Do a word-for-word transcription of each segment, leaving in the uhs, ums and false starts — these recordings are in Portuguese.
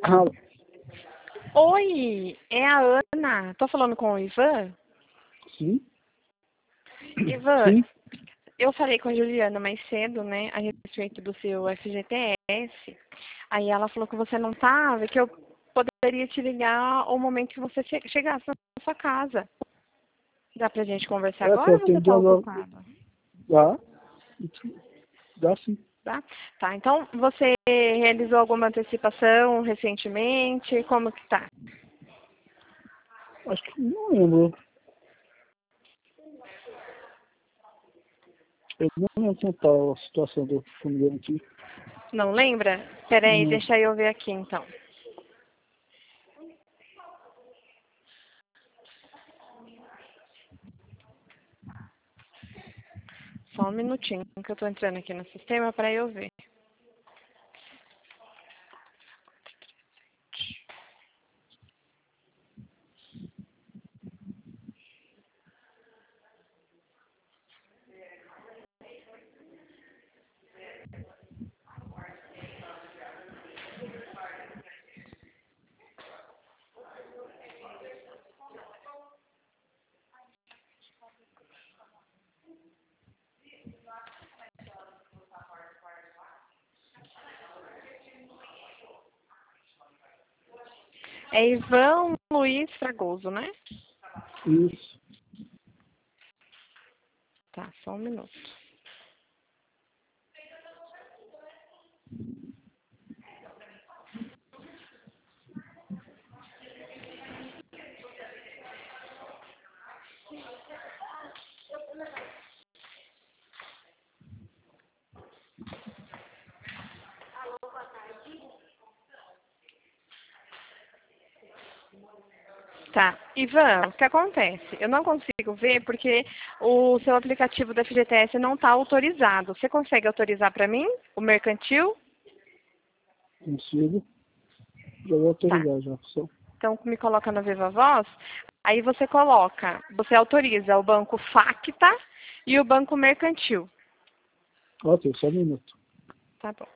Oi, é a Ana. Tô falando com o Ivan? Sim. Ivan, Sim. eu falei com a Juliana mais cedo, né, a respeito do seu F G T S. Aí ela falou que você não tava, que eu poderia te ligar ao momento que você che chegasse na sua casa. Dá pra gente conversar É, agora tô ou você tá atendendo. ocupada? Dá. Dá sim. Tá? Tá, então você realizou alguma antecipação recentemente? Como que tá? Acho que não lembro. Eu não lembro como tá a situação do fundo aqui. Não lembra? Peraí, Não. deixa eu ver aqui então. Só um minutinho que eu tô entrando aqui no sistema para eu ver. É Ivan Luiz Fragoso, né? Isso. Tá, só um minuto. Tá, Ivan, o que acontece? Eu não consigo ver porque o seu aplicativo da F G T S não está autorizado. Você consegue autorizar para mim o mercantil? Consigo. Já vou Tá. autorizar já. Só. Então me coloca no Viva Voz. Aí você coloca, você autoriza o banco Facta e o banco Mercantil. Ok, só um minuto. Tá bom.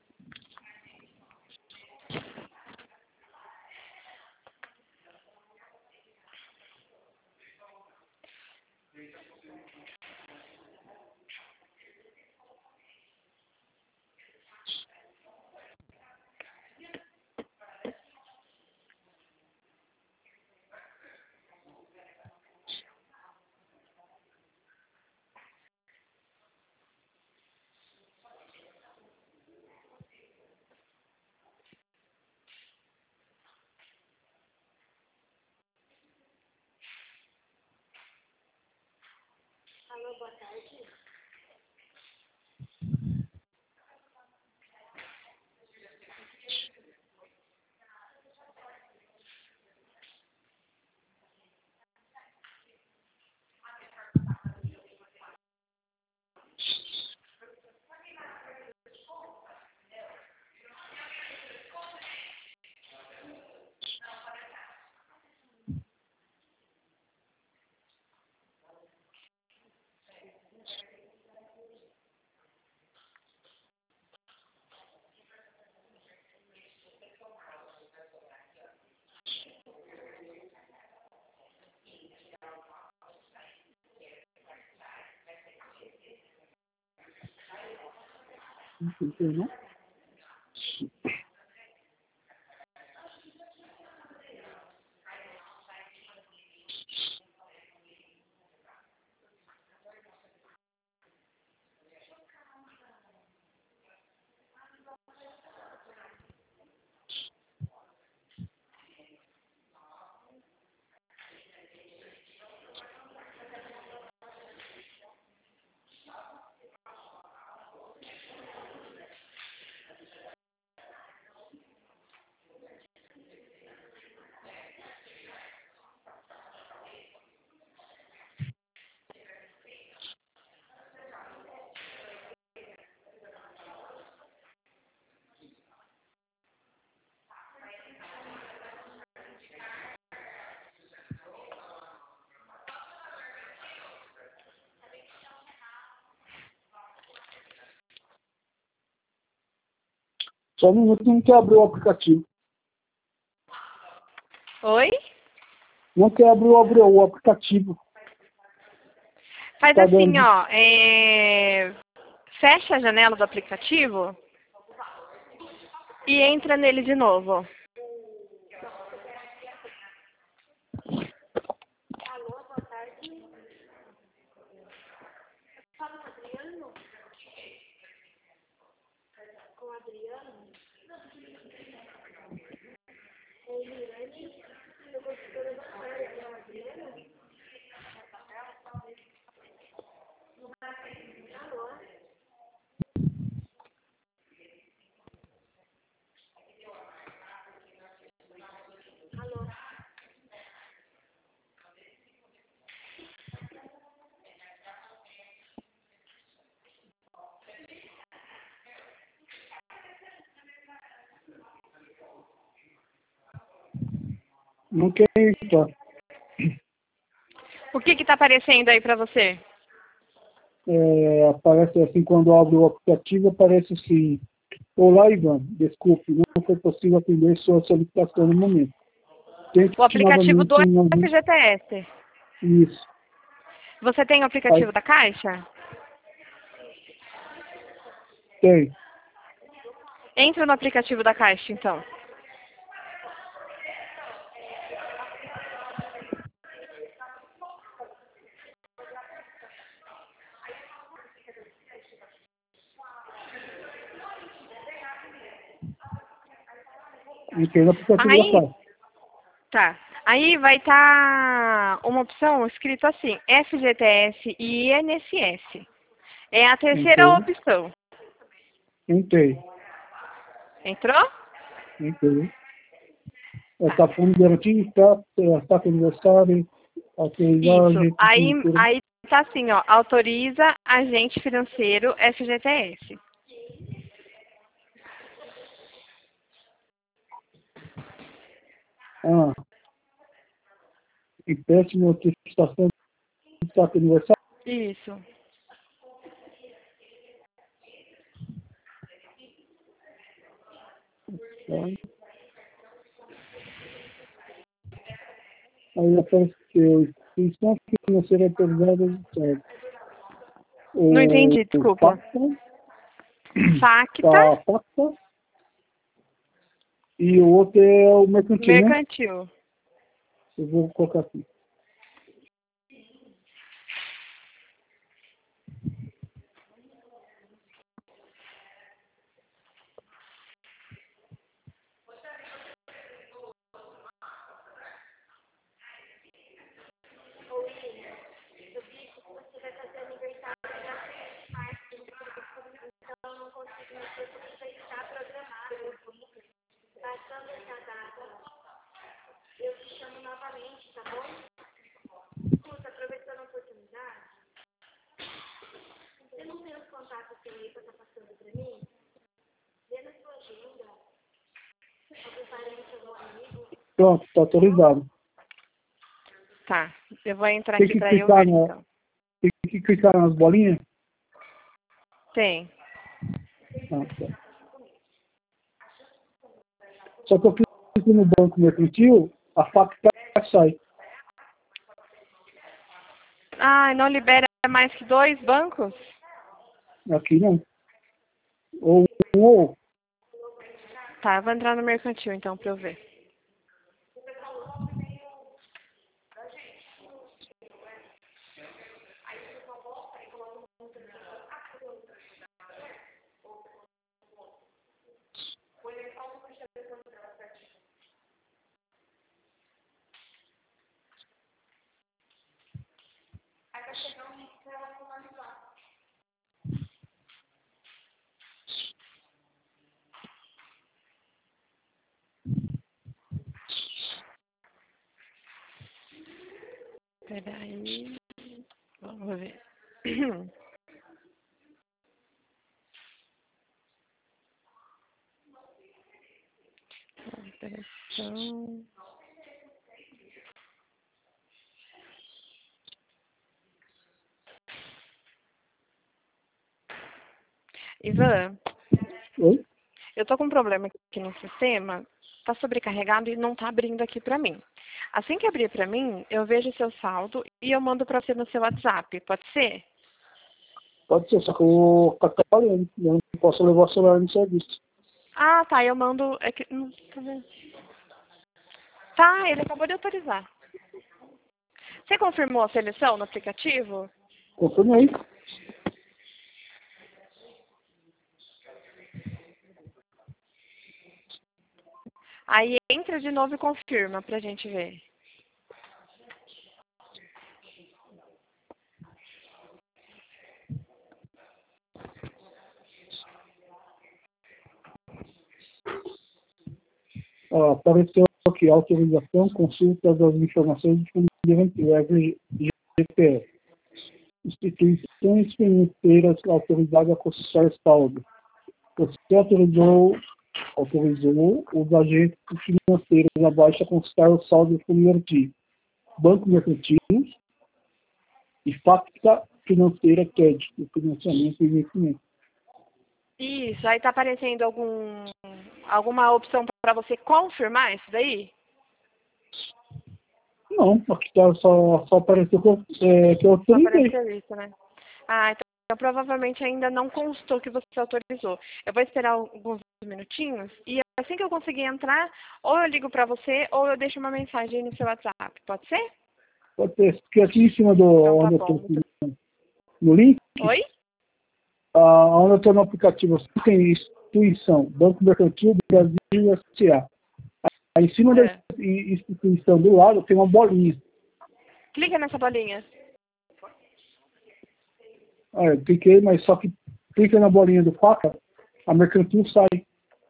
Alô, boa tarde. Não? Só um minuto que não quer abrir o aplicativo. Oi? Não quer abrir o, abrir o aplicativo. Faz Tá assim, dando. ó. É... Fecha a janela do aplicativo e entra nele de novo. Não quer entrar. O que que tá aparecendo aí pra você? É, aparece assim, quando abre o aplicativo, aparece assim: olá, Ivan, desculpe, não foi possível atender sua solicitação no momento. Tente O aplicativo do novamente em algum... F G T S. Isso. Você tem o Aí, aplicativo da Caixa? tem. Entra no aplicativo da Caixa, então. Entrei no aplicativo da Aí, Caixa. tá. Aí vai estar uma opção escrito assim, F G T S e I N S S. É a terceira Entrei. opção. Entrei. Entrou? Entrei. É, Tá. tá fundo garantido, tá, tá com aniversário, autorizar, Isso. gente, Aí, financeiro. aí tá assim, ó, autoriza agente financeiro F G T S. Ah, e pede notificação de tá com aniversário. Isso. Tá? Aí aparece que instituição financeira autorizada de Não o, entendi, o desculpa. Pacta, Facta tá, Pacta, e o outro é o mercantil, né? mercantil. Eu vou colocar aqui. Pronto, tá autorizado. Tá. Eu vou entrar Tem aqui que pra eu clicar ver, na, então. tem que clicar nas bolinhas. Tem. Ah, tá. Só que eu clico no banco mercantil, a Pacta sai. Ah, não libera mais que dois bancos? Aqui não. Ou um ou Tá, eu vou entrar no mercantil, então, pra eu ver. Peraí. Vamos ver. Operação. Ivan, Oi? eu tô com um problema aqui no sistema. Tá sobrecarregado e não tá abrindo aqui pra mim. Assim que abrir para mim, eu vejo o seu saldo e eu mando para você no seu WhatsApp. Pode ser? Pode ser, só que eu vou ficar trabalhando. Eu não posso levar o celular no serviço. Ah, tá. Eu mando... É que, hum, tá vendo? Tá, ele acabou de autorizar. Você confirmou a seleção no aplicativo? Confirmei. Aí entra de novo e confirma pra gente ver. Ó, apareceu aqui, autorização, consulta das informações disponíveis em G P S. Instituições financeiras autorizadas a consultar saldo. Você autorizou, autorizou os agentes financeiros abaixo a consultar o saldo convertido. Banco Mercantil e Facta Financeira Crédito, financiamento e investimento. Isso, aí tá aparecendo algum, alguma opção para você confirmar isso daí? Não, aqui tá, só, só apareceu que eu, é, que eu Só autorizei. apareceu isso, né? Ah, então, então provavelmente ainda não constou que você autorizou. Eu vou esperar alguns minutinhos e assim que eu conseguir entrar, ou eu ligo para você ou eu deixo uma mensagem aí no seu WhatsApp. Pode ser? Pode ser, porque aqui em cima do Então tá onde eu bom. estou Muito... no link, Oi? ah, onde eu estou no aplicativo, você tem instituição, Banco Mercantil do Brasil S A. Aí em cima É. da instituição do lado tem uma bolinha. Clica nessa bolinha. Ah, eu cliquei, mas só que clica na bolinha do faca, a mercantil sai.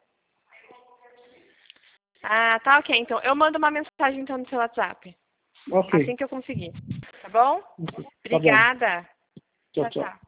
Ah, tá ok. Então eu mando uma mensagem então no seu WhatsApp. Ok. Assim que eu conseguir. Tá bom? Tá bom. Obrigada. Tchau, Tchau, tchau. tchau.